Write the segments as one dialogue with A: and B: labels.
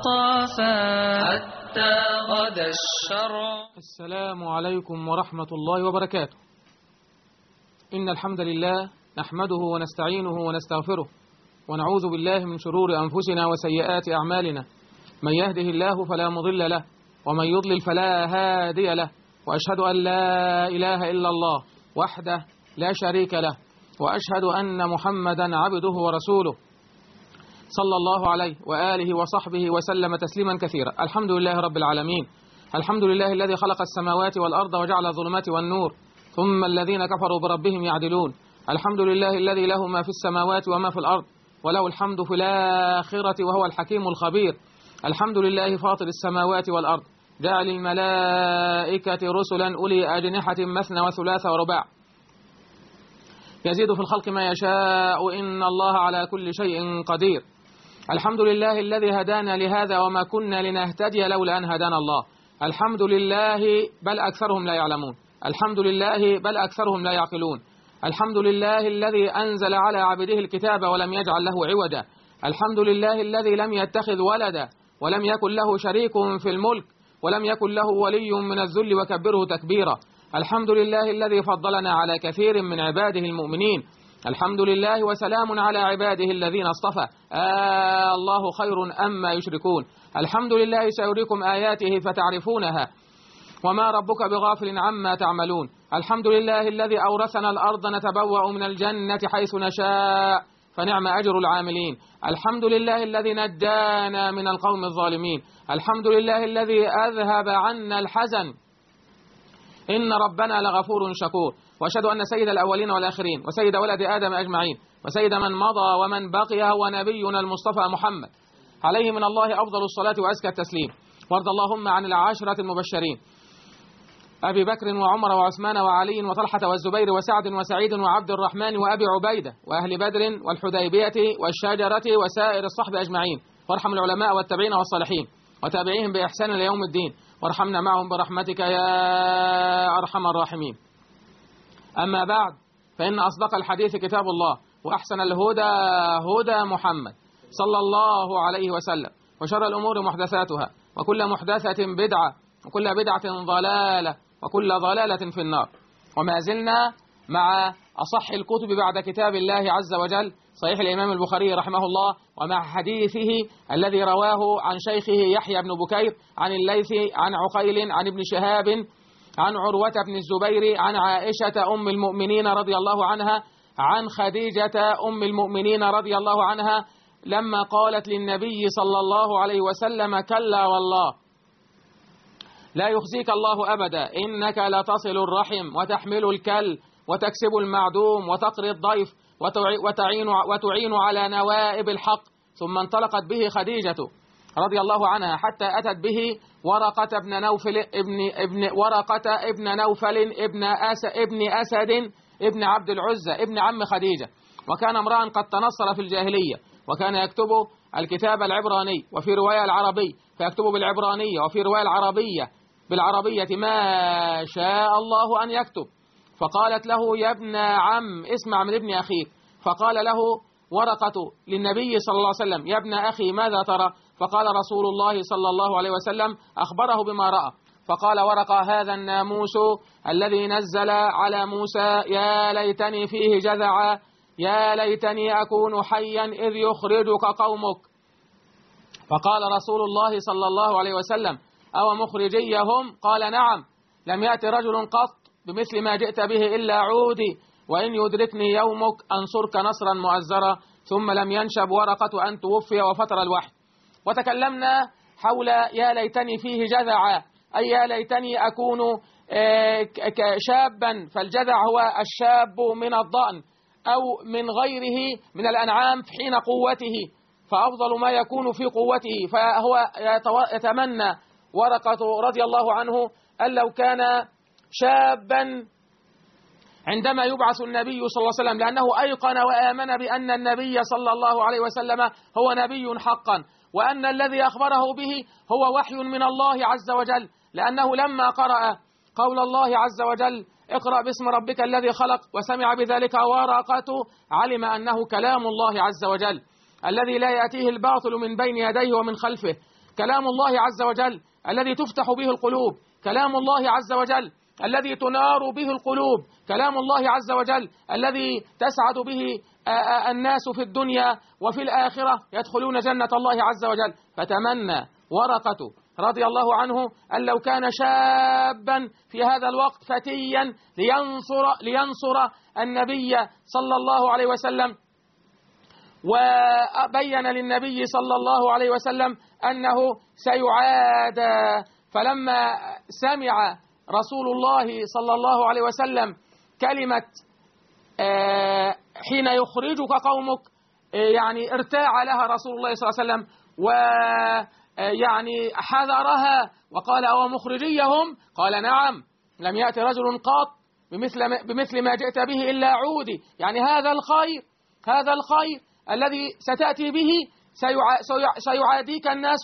A: المصطفى حتى غدا الشرع.
B: السلام عليكم ورحمة الله وبركاته. إن الحمد لله نحمده ونستعينه ونستغفره ونعوذ بالله من شرور أنفسنا وسيئات أعمالنا. من يهده الله فلا مضل له ومن يضلل فلا هادي له، وأشهد أن لا إله إلا الله وحده لا شريك له، وأشهد أن محمدا عبده ورسوله صلى الله عليه وآله وصحبه وسلم تسليما كثيرا. الحمد لله رب العالمين، الحمد لله الذي خلق السماوات والأرض وجعل الظلمات والنور، ثم الذين كفروا بربهم يعدلون. الحمد لله الذي له ما في السماوات وما في الأرض وله الحمد في الآخرة وهو الحكيم الخبير. الحمد لله فاطر السماوات والأرض، جعل الملائكة رسلا أولي أجنحة مثنى وثلاث ورباع، يزيد في الخلق ما يشاء إن الله على كل شيء قدير. الحمد لله الذي هدانا لهذا وما كنا لنهتدي لولا أن هدانا الله. الحمد لله بل أكثرهم لا يعلمون. الحمد لله بل أكثرهم لا يعقلون. الحمد لله الذي أنزل على عبده الكتاب ولم يجعل له عوجا. الحمد لله الذي لم يتخذ ولدا ولم يكن له شريك في الملك ولم يكن له ولي من الذل وكبره تكبيرا. الحمد لله الذي فضلنا على كثير من عباده المؤمنين. الحمد لله وسلام على عباده الذين اصطفى. الله خير أما يشركون. الحمد لله سيريكم آياته فتعرفونها وما ربك بغافل عما تعملون. الحمد لله الذي أورثنا الأرض نتبوأ من الجنة حيث نشاء فنعم أجر العاملين. الحمد لله الذي نجانا من القوم الظالمين. الحمد لله الذي أذهب عنا الحزن إن ربنا لغفور شكور. وأشهد أن سيد الأولين والآخرين وسيد ولد آدم أجمعين وسيد من مضى ومن بقي هو نبينا المصطفى محمد، عليه من الله أفضل الصلاة وأزكى التسليم. وارض اللهم عن العاشرة المبشرين أبي بكر وعمر وعثمان وعلي وطلحة والزبير وسعد وسعيد وعبد الرحمن وأبي عبيدة وأهل بدر والحديبية والشجرة وسائر الصحب أجمعين. وارحم العلماء والتابعين والصالحين وتابعيهم بإحسان ليوم الدين، وارحمنا معهم برحمتك يا أرحم الراحمين. أما بعد، فإن أصدق الحديث كتاب الله، وأحسن الهدى هدى محمد صلى الله عليه وسلم، وشر الأمور محدثاتها، وكل محدثة بدعة، وكل بدعة ضلالة، وكل ضلالة في النار. وما زلنا مع أصح الكتب بعد كتاب الله عز وجل، صحيح الإمام البخاري رحمه الله، ومع حديثه الذي رواه عن شيخه يحيى بن بكير عن الليث عن عقيل عن ابن شهاب عن عروة بن الزبير عن عائشة أم المؤمنين رضي الله عنها عن خديجة أم المؤمنين رضي الله عنها لما قالت للنبي صلى الله عليه وسلم: كلا والله لا يخزيك الله أبدا، إنك لتصل الرحم وتحمل الكل وتكسب المعدوم وتقري الضيف وتعين على نوائب الحق. ثم انطلقت به خديجة رضي الله عنها حتى أتت به ورقة ابن نوفل ابن أسد ابن عبد العزة ابن عم خديجة، وكان امرأ قد تنصر في الجاهلية، وكان يكتب الكتاب العبراني وفي رواية العربي، فيكتب بالعبرانية وفي رواية العربية بالعربية ما شاء الله أن يكتب. فقالت له: يا ابن عم اسمع من ابن أخيك. فقال له ورقة للنبي صلى الله عليه وسلم: يا ابن أخي ماذا ترى؟ فقال رسول الله صلى الله عليه وسلم أخبره بما رأى. فقال ورقة: هذا الناموس الذي نزل على موسى، يا ليتني فيه جذعا، يا ليتني أكون حيا إذ يخرجك قومك. فقال رسول الله صلى الله عليه وسلم: أو مخرجيهم؟ قال: نعم، لم يأتي رجل قط بمثل ما جئت به إلا عودي، وإن يدركني يومك أنصرك نصرا مؤزرا. ثم لم ينشب ورقة أن توفي وفتر الوحي. وتكلمنا حول يا ليتني فيه جذعا، أي يا ليتني أكون شابا، فالجذع هو الشاب من الضأن أو من غيره من الأنعام في حين قوته، فأفضل ما يكون في قوته. فهو يتمنى ورقة رضي الله عنه أن لو كان شابا عندما يبعث النبي صلى الله عليه وسلم، لأنه أيقن وآمن بأن النبي صلى الله عليه وسلم هو نبي حقا، وأن الذي أخبره به هو وحي من الله عز وجل، لأنه لما قرأ قول الله عز وجل: اقرأ باسم ربك الذي خلق، وسمع بذلك ورقة، علم أنه كلام الله عز وجل الذي لا يأتيه الباطل من بين يديه ومن خلفه. كلام الله عز وجل الذي تفتح به القلوب، كلام الله عز وجل الذي تنار به القلوب، كلام الله عز وجل الذي تسعد به الناس في الدنيا وفي الآخرة، يدخلون جنة الله عز وجل. فتمنى ورقة رضي الله عنه أن لو كان شابا في هذا الوقت فتيا لينصر النبي صلى الله عليه وسلم، وبين للنبي صلى الله عليه وسلم أنه سيعادى. فلما سمع رسول الله صلى الله عليه وسلم كلمة حين يخرجك قومك، يعني ارتاع لها رسول الله صلى الله عليه وسلم ويعني حذرها وقال: أو مخرجيهم؟ قال: نعم، لم يأتي رجل قط بمثل ما جئت به إلا عودي. يعني هذا الخير الذي ستأتي به سيعاديك الناس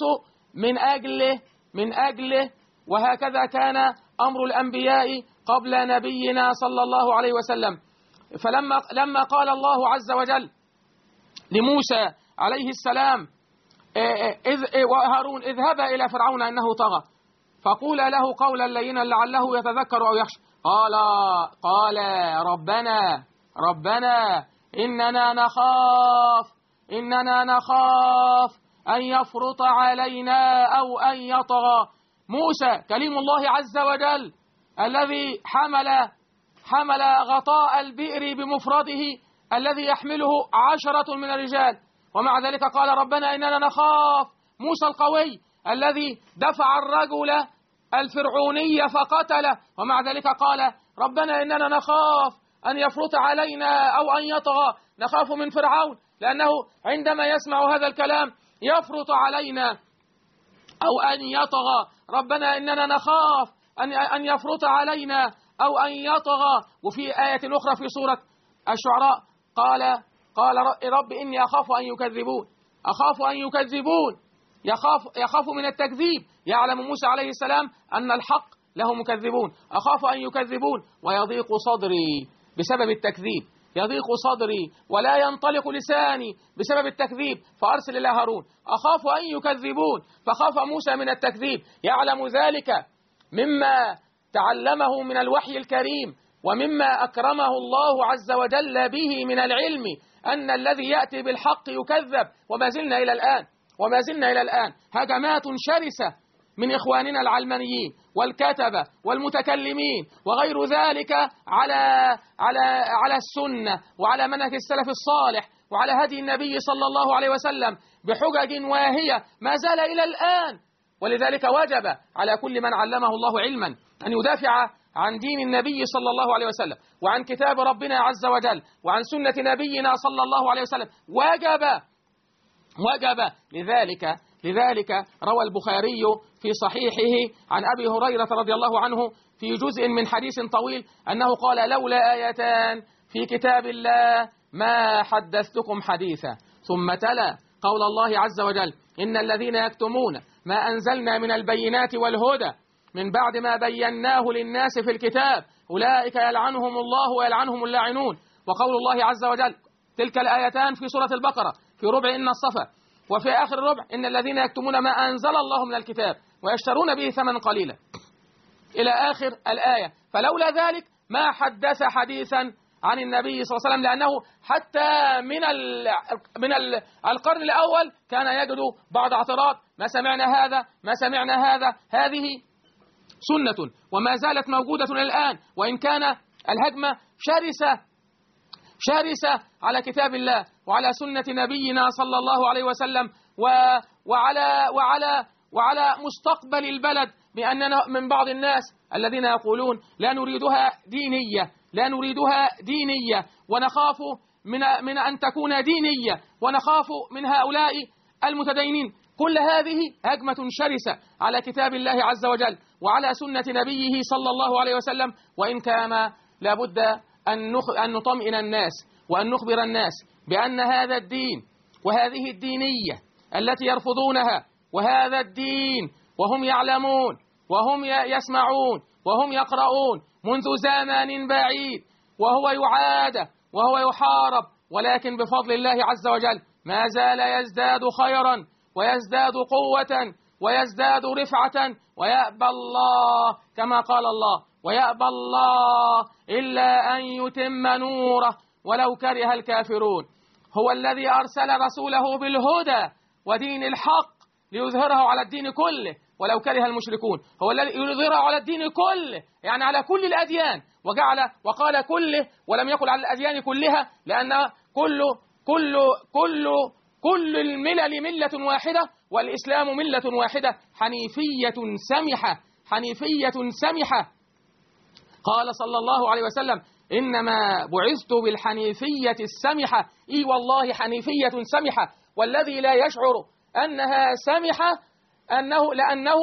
B: من أجله. وهكذا كان أمر الأنبياء قبل نبينا صلى الله عليه وسلم. فلما قال الله عز وجل لموسى عليه السلام وهارون: اذهبا إلى فرعون إنه طغى فقولا له قولا لينا لعله يتذكر أو يخشى. قال ربنا إننا نخاف أن يفرط علينا أو أن يطغى. موسى كليم الله عز وجل الذي حمل غطاء البئر بمفرده الذي يحمله 10 من الرجال، ومع ذلك قال: ربنا إننا نخاف. موسى القوي الذي دفع الرجل الفرعوني فقتله، ومع ذلك قال: ربنا إننا نخاف أن يفرط علينا أو أن يطغى. نخاف من فرعون لأنه عندما يسمع هذا الكلام يفرط علينا أو أن يطغى. ربنا إننا نخاف أن يفرط علينا أو أن يطغى. وفي آية أخرى في سورة الشعراء قال رب إني أخاف أن يكذبون. يخاف من التكذيب. يعلم موسى عليه السلام أن الحق له مكذبون. أخاف أن يكذبون ويضيق صدري بسبب التكذيب، يضيق صدري ولا ينطلق لساني بسبب التكذيب، فأرسل إلى هارون. أخاف أن يكذبون، فخاف موسى من التكذيب. يعلم ذلك مما تعلمه من الوحي الكريم ومما أكرمه الله عز وجل به من العلم أن الذي يأتي بالحق يكذب. وما زلنا إلى الآن هجمات شرسة من إخواننا العلمانيين والكتبة والمتكلمين وغير ذلك على السنة وعلى منهج السلف الصالح وعلى هدي النبي صلى الله عليه وسلم بحجج واهية ما زال إلى الآن. ولذلك وجب على كل من علمه الله علما أن يدافع عن دين النبي صلى الله عليه وسلم وعن كتاب ربنا عز وجل وعن سنة نبينا صلى الله عليه وسلم. وجب لذلك روى البخاري في صحيحه عن أبي هريرة رضي الله عنه في جزء من حديث طويل أنه قال: لولا آيتان في كتاب الله ما حدثتكم حديثا. ثم تلا قول الله عز وجل: إن الذين يكتمون ما أنزلنا من البينات والهدى من بعد ما بيناه للناس في الكتاب أولئك يلعنهم الله ويلعنهم اللاعنون. وقول الله عز وجل تلك الآيتان في سورة البقرة في ربع إن الصفا، وفي آخر الربع إن الذين يكتمون ما أنزل الله من الكتاب ويشترون به ثمنا قليلا إلى آخر الآية. فلولا ذلك ما حدث حديثا عن النبي صلى الله عليه وسلم، لأنه حتى من القرن الأول كان يجد بعض اعتراض: ما سمعنا هذا. هذه سنة وما زالت موجودة الآن، وإن كان الهجمة شرسة على كتاب الله وعلى سنة نبينا صلى الله عليه وسلم وعلى مستقبل البلد، بأننا من بعض الناس الذين يقولون لا نريدها دينية ونخاف من أن تكون دينية ونخاف من هؤلاء المتدينين. كل هذه هجمة شرسة على كتاب الله عز وجل وعلى سنة نبيه صلى الله عليه وسلم. وإن كان لابد أن نطمئن الناس وأن نخبر الناس بأن هذا الدين وهذه الدينية التي يرفضونها وهذا الدين وهم يعلمون وهم يسمعون وهم يقرؤون منذ زمان بعيد وهو يعاد وهو يحارب، ولكن بفضل الله عز وجل ما زال يزداد خيرا ويزداد قوة ويزداد رفعة، ويأبى الله كما قال الله: ويأبى الله إلا أن يتم نوره ولو كره الكافرون. هو الذي أرسل رسوله بالهدى ودين الحق ليظهره على الدين كله ولو كره المشركون. هو الذي يظهره على الدين كله، يعني على كل الأديان، وقال كله ولم يقل على الأديان كلها، لأن كل الملل ملة واحدة، والإسلام ملة واحدة حنيفية سمحة. قال صلى الله عليه وسلم: إنما بعثت بالحنيفية السمحة. إي والله حنيفية سمحة، والذي لا يشعر أنها سمحة لأنه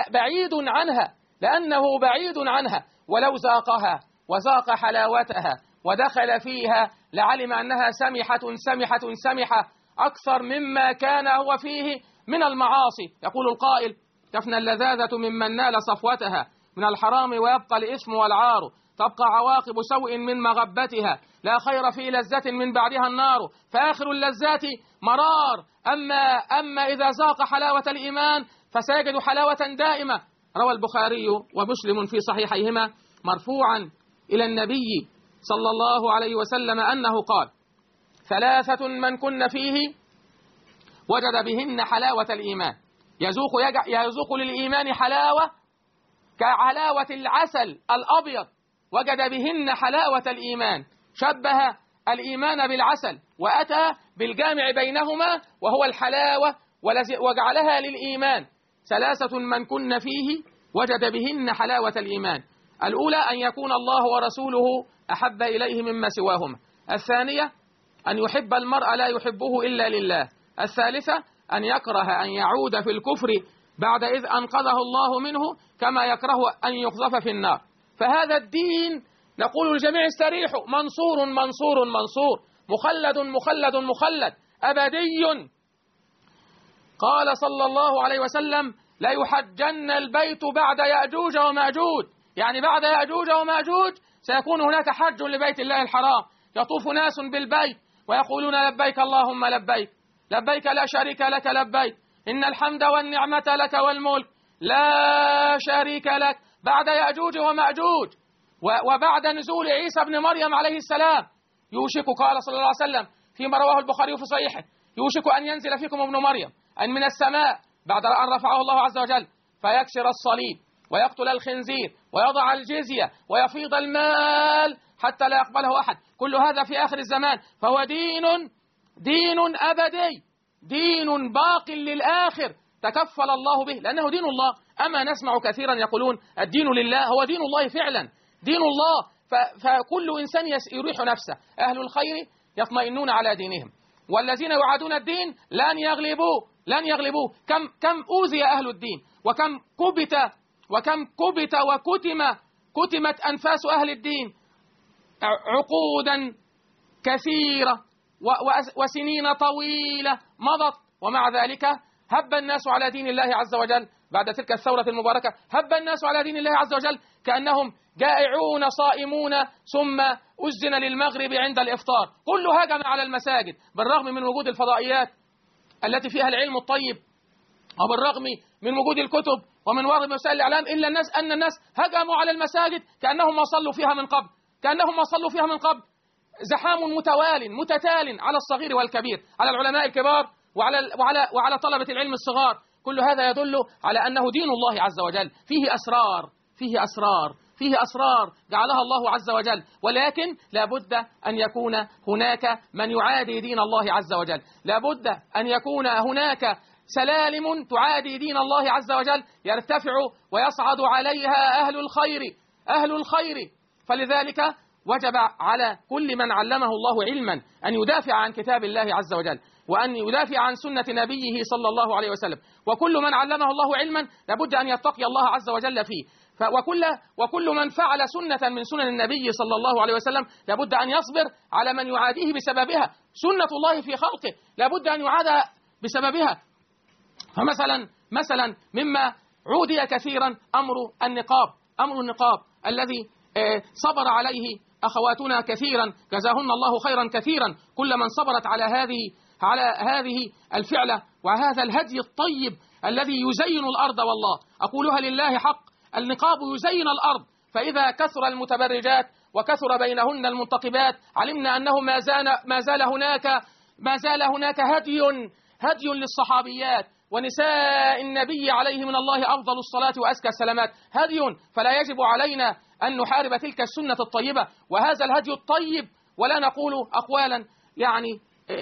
B: بعيد عنها، ولو ذاقها وذاق حلاوتها ودخل فيها لعلم أنها سمحة أكثر مما كان هو فيه من المعاصي. يقول القائل: تفنى اللذاذة ممن نال صفوتها من الحرام ويبقى الإثم والعار، تبقى عواقب سوء من مغبتها، لا خير في لذة من بعدها النار، فآخر اللذات مرار، أما إذا ذاق حلاوة الإيمان فسيجد حلاوة دائمة. روى البخاري ومسلم في صحيحيهما مرفوعا إلى النبي صلى الله عليه وسلم أنه قال: 3 من كن فيه وجد بهن حلاوة الإيمان، يذوق للإيمان حلاوة كحلاوة العسل الأبيض، وجد بهن حلاوة الإيمان، شبه الإيمان بالعسل وأتى بالجامع بينهما وهو الحلاوة وجعلها للإيمان. 3 من كن فيه وجد بهن حلاوة الإيمان: الأولى أن يكون الله ورسوله أحب إليه مما سواهما. الثانية أن يحب المرء لا يحبه إلا لله. الثالثة أن يكره أن يعود في الكفر بعد إذ أنقذه الله منه، كما يكره أن يقذف في النار. فهذا الدين نقول للجميع: استريحوا، منصور، مخلد أبدي. قال صلى الله عليه وسلم: لا يحجن البيت بعد يأجوج ومأجوج، يعني بعد يأجوج ومأجوج سيكون هناك حج لبيت الله الحرام، يطوف ناس بالبيت ويقولون: لبيك اللهم لبيك، لبيك لا شريك لك لبيك، إن الحمد والنعمة لك والملك لا شريك لك. بعد يأجوج ومأجوج وبعد نزول عيسى بن مريم عليه السلام يوشك، قال صلى الله عليه وسلم فيما رواه البخاري في صحيحه: يوشك أن ينزل فيكم ابن مريم أن من السماء بعد أن رفعه الله عز وجل فيكسر الصليب ويقتل الخنزير ويضع الجزية ويفيض المال حتى لا يقبله أحد. كل هذا في آخر الزمان، فهو دين أبدي، دين باق للآخر تكفل الله به، لأنه دين الله. أما نسمع كثيرا يقولون الدين لله، هو دين الله فعلا، دين الله. فكل إنسان يريح نفسه، أهل الخير يطمئنون على دينهم، والذين يعادون الدين لن يغلبوه. كم أوذي أهل الدين، وكم كبت وكتمت أنفاس أهل الدين عقودا كثيرة وسنين طويلة مضت، ومع ذلك هب الناس على دين الله عز وجل بعد تلك الثورة المباركة، هب الناس على دين الله عز وجل كأنهم جائعون صائمون، ثم أذن للمغرب عند الإفطار. كله هجم على المساجد، بالرغم من وجود الفضائيات التي فيها العلم الطيب، وبالرغم من وجود الكتب ومن وراء وسائل الإعلام، إلا أن الناس هجموا على المساجد كأنهم ما صلوا فيها من قبل، زحام متتال على الصغير والكبير، على العلماء الكبار وعلى طلبة العلم الصغار. كل هذا يدل على أنه دين الله عز وجل، فيه أسرار جعلها الله عز وجل، ولكن لابد أن يكون هناك من يعادي دين الله عز وجل، لابد أن يكون هناك سلالم تعادي دين الله عز وجل يرتفع ويصعد عليها أهل الخير. فلذلك وجب على كل من علمه الله علما أن يدافع عن كتاب الله عز وجل، وأن يدافع عن سنة نبيه صلى الله عليه وسلم. وكل من علمه الله علما لابد أن يتقي الله عز وجل فيه. وكل من فعل سنة من سنن النبي صلى الله عليه وسلم لابد أن يصبر على من يعاديه بسببها. سنة الله في خلقه لابد أن يعاد بسببها. فمثلا مما عودي كثيرا أمر النقاب الذي صبر عليه أخواتنا كثيرا، جزاهن الله خيرا كثيرا، كل من صبرت على هذه الفعلة وهذا الهدي الطيب الذي يزين الأرض، والله أقولها لله حق، النقاب يزين الأرض، فإذا كثر المتبرجات وكثر بينهن المنتقبات علمنا أنه ما زال هناك هدي للصحابيات ونساء النبي عليه من الله أفضل الصلاة وأزكى السلامات، هدي، فلا يجب علينا أن نحارب تلك السنة الطيبة وهذا الهدي الطيب، ولا نقول أقوالا يعني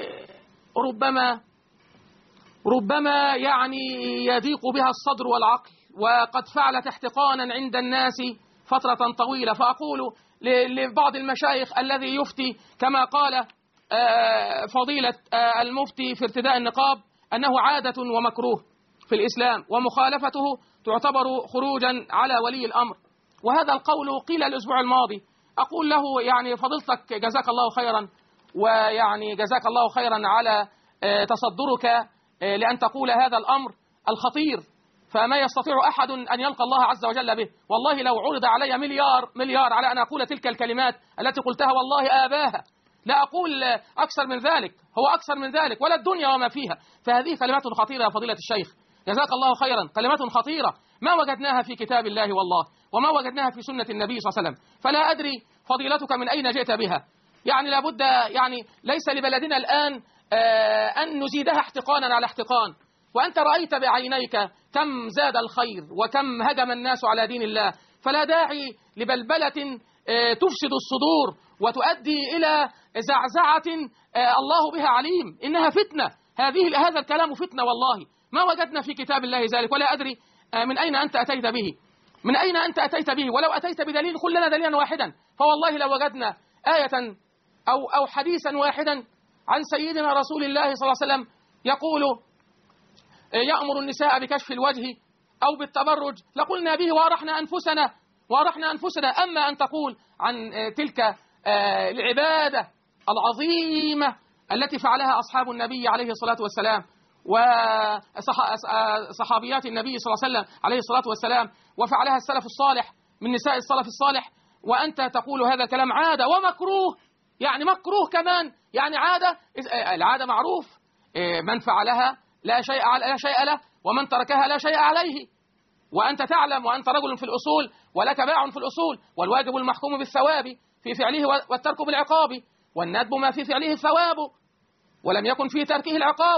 B: ربما يعني يضيق بها الصدر والعقل، وقد فعلت احتقانا عند الناس فترة طويلة. فأقول لبعض المشايخ الذي يفتي كما قال فضيلة المفتي في ارتداء النقاب أنه عادة ومكروه في الإسلام ومخالفته تعتبر خروجا على ولي الأمر، وهذا القول قيل الأسبوع الماضي. أقول له يعني فضيلتك جزاك الله خيرا، ويعني جزاك الله خيرا على تصدرك لأن تقول هذا الأمر الخطير، فما يستطيع أحد أن يلقى الله عز وجل به. والله لو عرض علي مليار على أن أقول تلك الكلمات التي قلتها والله آباها، لا أقول أكثر من ذلك، هو أكثر من ذلك ولا الدنيا وما فيها. فهذه كلمات خطيرة يا فضيلة الشيخ، جزاك الله خيرا، كلمات خطيرة ما وجدناها في كتاب الله والله، وما وجدناها في سنة النبي صلى الله عليه وسلم. فلا أدري فضيلتك من أين جئت بها، يعني لابد، يعني ليس لبلدنا الآن أن نزيدها احتقانا على احتقان، وأنت رأيت بعينيك كم زاد الخير وكم هجم الناس على دين الله، فلا داعي لبلبلة تفسد الصدور وتؤدي إلى زعزعة الله بها عليم، إنها فتنة، هذا الكلام فتنة والله، ما وجدنا في كتاب الله ذلك، ولا أدري من أين أنت أتيت به، ولو أتيت بدليل قل لنا دليلا واحدا، فوالله لو وجدنا آية أو حديثا واحدا عن سيدنا رسول الله صلى الله عليه وسلم يقول يأمر النساء بكشف الوجه أو بالتبرج لقلنا به وأرحنا أنفسنا. أما أن تقول عن تلك العبادة العظيمة التي فعلها أصحاب النبي عليه الصلاة والسلام وصحابيات النبي صلى الله عليه وسلم عليه الصلاة والسلام، وفعلها السلف الصالح من نساء السلف الصالح، وأنت تقول هذا كلام عادة ومكروه، يعني مكروه كمان، يعني العادة معروف، من فعلها لا شيء له، ومن تركها لا شيء عليه، وأنت تعلم وأنت رجل في الأصول ولك باع في الأصول، والواجب المحكوم بالثواب في فعله والترك بالعقاب، والندب ما في فعله الثواب ولم يكن في تركه العقاب،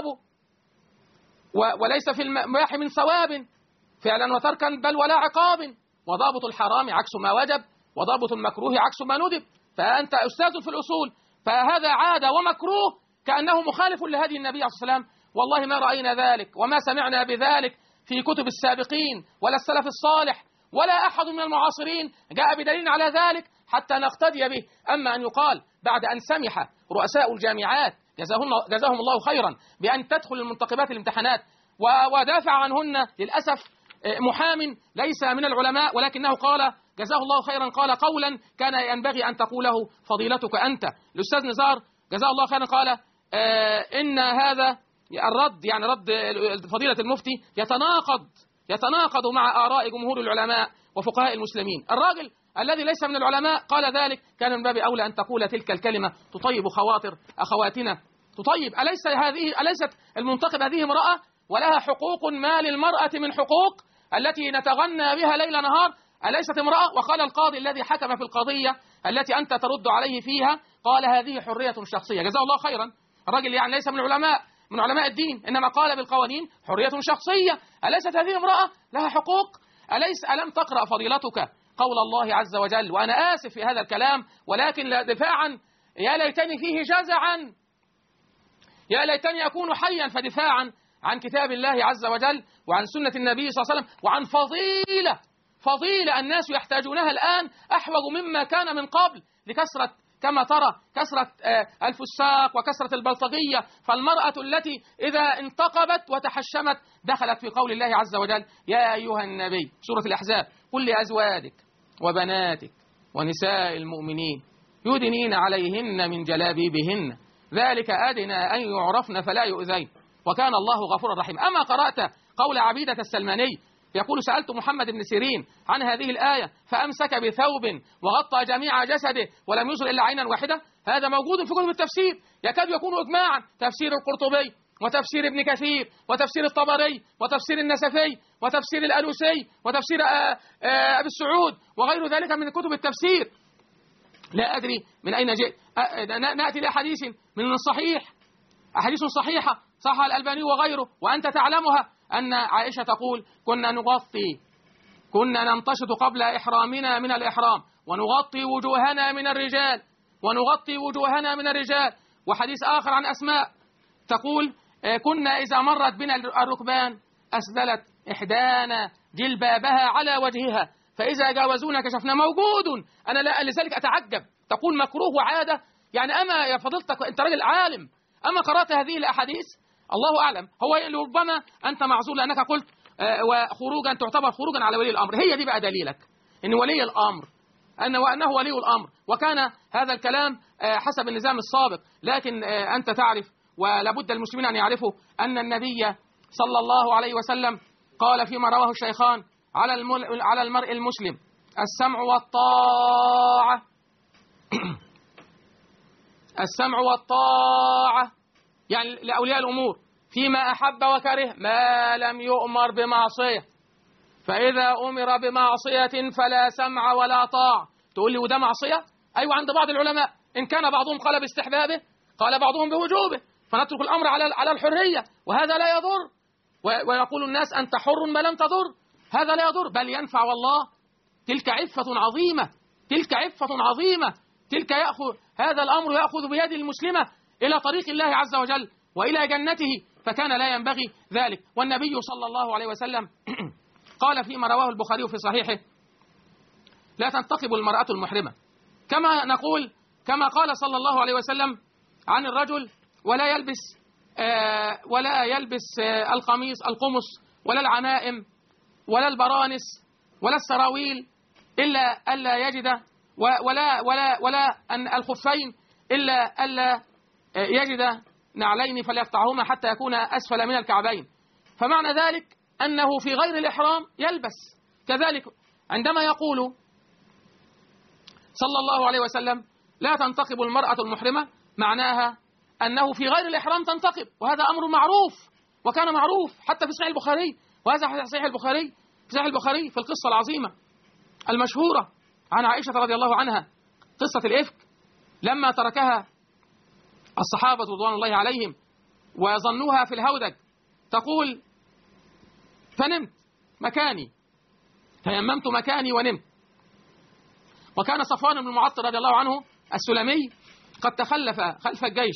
B: وليس في المباح من ثواب فعلا وتركا بل ولا عقاب، وضابط الحرام عكس ما وجب، وضابط المكروه عكس ما ندب، فأنت أستاذ في الأصول، فهذا عادة ومكروه كأنه مخالف لهدي النبي صلى الله عليه وسلم. والله ما رأينا ذلك وما سمعنا بذلك في كتب السابقين ولا السلف الصالح ولا أحد من المعاصرين جاء بدليل على ذلك حتى نقتدي به. أما أن يقال بعد أن سمح رؤساء الجامعات جزاهم الله خيرا بأن تدخل المنتقبات الامتحانات ودافع عنهن، للأسف محام ليس من العلماء ولكنه قال جزاه الله خيرا، قال قولا كان ينبغي أن تقوله فضيلتك أنت الأستاذ نزار جزاه الله خيرا، قال إن هذا الرد، يعني رد فضيلة المفتي، يتناقض مع آراء جمهور العلماء وفقهاء المسلمين. الراجل الذي ليس من العلماء قال ذلك، كان من باب أولى أن تقول تلك الكلمة تطيب خواطر أخواتنا، تطيب. أليست المنتقب هذه امرأة ولها حقوق ما للمرأة من حقوق التي نتغنى بها ليل نهار؟ أليست امرأة؟ وقال القاضي الذي حكم في القضية التي أنت ترد عليه فيها، قال هذه حرية شخصية، جزاه الله خيرا. الراجل يعني ليس من علماء الدين، إنما قال بالقوانين حرية شخصية. أليست هذه امرأة لها حقوق؟ ألم تقرأ فضيلتك قول الله عز وجل؟ وأنا آسف في هذا الكلام ولكن لا دفاعا، يا ليتني فيه جزعا، يا ليتني أكون حيا فدفاعا عن كتاب الله عز وجل وعن سنة النبي صلى الله عليه وسلم وعن فضيلة الناس يحتاجونها الآن أحوج مما كان من قبل، لكثرة كما ترى كثرة الفساق وكثرة البلطجية. فالمرأة التي إذا انتقبت وتحشمت دخلت في قول الله عز وجل يا أيها النبي سورة الأحزاب قل لأزواجك وبناتك ونساء المؤمنين يدنين عليهن من جلابيبهن ذلك أدنى أن يعرفن فلا يؤذين وكان الله غفورا رحيما. أما قرأت قول عبيدة السلماني يقول سألت محمد بن سيرين عن هذه الآية فأمسك بثوب وغطى جميع جسده ولم يظهر إلا عينا واحدة؟ هذا موجود في كتب التفسير، يكاد يكون إجماعا، تفسير القرطبي وتفسير ابن كثير وتفسير الطبري وتفسير النسفي وتفسير الألوسي وتفسير أبي السعود وغير ذلك من كتب التفسير. لا أدري من أين جئت. نأتي لأحاديث من الصحيح، أحاديث صحيحة صحها الألباني وغيره وأنت تعلمها، أن عائشة تقول كنا ننتشط قبل إحرامنا من الإحرام ونغطي وجوهنا من الرجال. وحديث آخر عن أسماء تقول كنا إذا مرت بنا الركبان أسدلت إحدانا جلبابها على وجهها فإذا جاوزونا كشفنا. موجود. أنا لا لذلك أتعجب. تقول مكروه وعادة، يعني أما يا فضيلتك أنت راجل عالم أما قرأت هذه الأحاديث؟ الله أعلم. هو ربما أنت معذور لأنك قلت وخروجا تعتبر خروجا على ولي الأمر. هي دي بقى دليلك إن ولي الأمر وأنه ولي الأمر، وكان هذا الكلام حسب النظام السابق. لكن أنت تعرف ولابد المسلمين أن يعرفوا أن النبي صلى الله عليه وسلم قال فيما رواه الشيخان على المرء المسلم السمع والطاعة السمع والطاعة يعني لأولياء الأمور فيما أحب وكره ما لم يؤمر بمعصية، فإذا أمر بمعصية فلا سمع ولا طاعة. تقول لي وده معصية؟ أيوة عند بعض العلماء، إن كان بعضهم قال باستحبابه قال بعضهم بوجوبه، فنترك الأمر على الحرية وهذا لا يضر. ويقول الناس أنت حر ما لم تضر، هذا لا يضر بل ينفع والله. تلك عفة عظيمة، تلك هذا الأمر يأخذ بيد المسلمة إلى طريق الله عز وجل وإلى جنته، فكان لا ينبغي ذلك. والنبي صلى الله عليه وسلم قال فيما رواه البخاري في صحيحه لا تنتقب المرأة المحرمة، كما قال صلى الله عليه وسلم عن الرجل ولا يلبس القمص ولا العمائم ولا البرانس ولا السراويل إلا ألا يجد ولا أن الخفين إلا ألا يجد نعلين فليقطعهما حتى يكون أسفل من الكعبين. فمعنى ذلك أنه في غير الإحرام يلبس. كذلك عندما يقول صلى الله عليه وسلم لا تنتقب المرأة المحرمة معناها أنه في غير الإحرام تنتقب، وهذا أمر معروف وكان معروف حتى في صحيح البخاري، وهذا في صحيح البخاري في القصة العظيمة المشهورة عن عائشة رضي الله عنها، قصة الإفك لما تركها الصحابة رضوان الله عليهم وظنوها في الهودج، تقول فنمت مكاني تيممت مكاني ونمت. وكان صفوان بن المعطل رضي الله عنه السلمي قد تخلف خلف الجيش،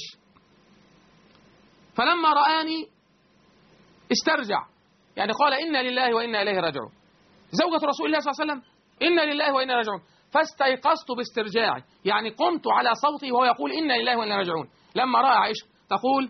B: فلما رآني استرجع، يعني قال إنا لله وإنا إليه راجعون. زوجة رسول الله صلى الله عليه وسلم إنا لله وإنا راجعون، فاستيقظت باسترجاعي، يعني قمت على صوتي وهو يقول إنا لله وإنا راجعون. لما رأى عائشة تقول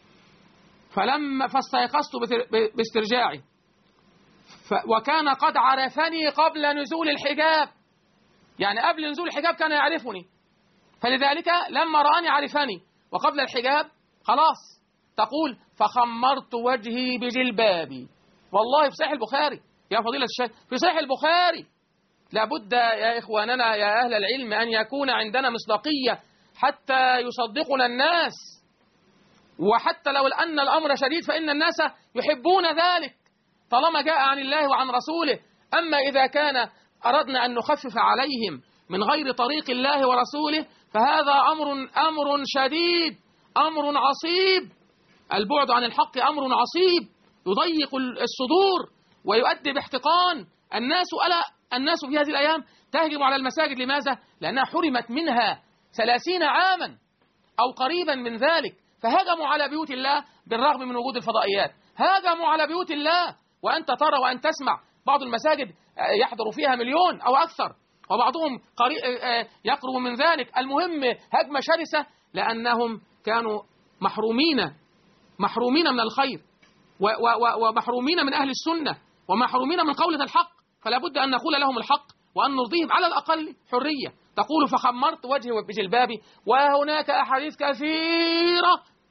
B: فاستيقظت باسترجاعي وكان قد عرفني قبل نزول الحجاب، يعني قبل نزول الحجاب كان يعرفني، فلذلك لما رآني عرفني وقبل الحجاب خلاص. تقول فخمرت وجهي بجلبابي. والله في صحيح البخاري يا فضيلة الشيخ، في صحيح البخاري. لابد يا إخواننا يا أهل العلم أن يكون عندنا مصداقية حتى يصدقنا الناس، وحتى لو أن الأمر شديد فإن الناس يحبون ذلك طالما جاء عن الله وعن رسوله. أما إذا كان أردنا أن نخفف عليهم من غير طريق الله ورسوله فهذا أمر شديد، أمر عصيب. البعد عن الحق أمر عصيب يضيق الصدور ويؤدي باحتقان. الناس في هذه الأيام تهجم على المساجد. لماذا؟ لأنها حرمت منها 30 عاما أو قريبا من ذلك، فهجموا على بيوت الله بالرغم من وجود الفضائيات، هاجموا على بيوت الله. وأنت ترى وأن تسمع بعض المساجد يحضر فيها 1,000,000 أو أكثر، وبعضهم يقرب من ذلك. المهم هجمة شرسة لأنهم كانوا محرومين من الخير ومحرومين من أهل السنة ومحرومين من قولة الحق، فلا بد أن نقول لهم الحق وأن نرضيهم على الأقل حرية. تقول فخمرت وجهي بجلبابي. وهناك أحاديث كثيرة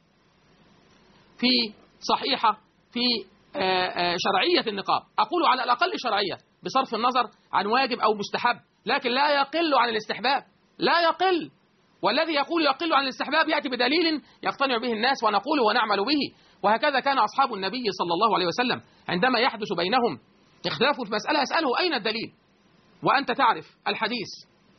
B: في صحيحة في شرعية النقاب، أقول على الأقل شرعية بصرف النظر عن واجب أو مستحب، لكن لا يقل عن الاستحباب، لا يقل. والذي يقول يقل عن الاستحباب يأتي بدليل يقتنع به الناس ونقول ونعمل به. وهكذا كان أصحاب النبي صلى الله عليه وسلم عندما يحدث بينهم اختلاف في مسألة أسأله أين الدليل؟ وأنت تعرف الحديث